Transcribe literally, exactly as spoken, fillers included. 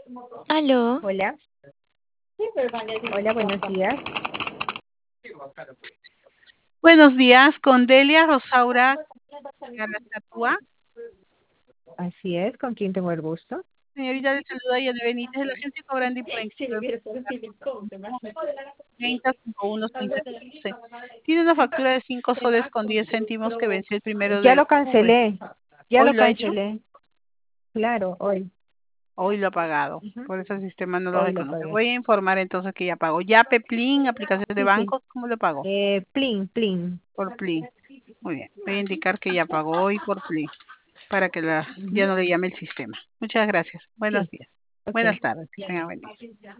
Aló, Hola, hola, buenos días. Buenos días, con Delia Rosaura Garazatua. Así es, ¿con quién tengo el gusto? Señorita, le saluda Yana Benítez de la agencia Cobrandi por encargo treinta cincuenta y uno cincuenta y doce. Tiene una factura de cinco soles con diez céntimos que venció el primero Ya de lo octubre. cancelé, ya ¿Hoy lo lo ha hecho? cancelé. Claro, hoy. Hoy lo ha pagado. Ujú. Por eso el sistema no lo Hoy lo reconoce. pagué. Voy a informar entonces que ya pagó. Ya Peplin, aplicación de Sí, sí. bancos, ¿cómo lo pagó? Eh, Plin, Plin. Por Plin. Muy bien. Voy a indicar que ya pagó hoy por Plin para que la, ya Ujú. no le llame el sistema. Muchas gracias. Buenos Sí, días. ok. Buenas tardes. Que tenga buen día.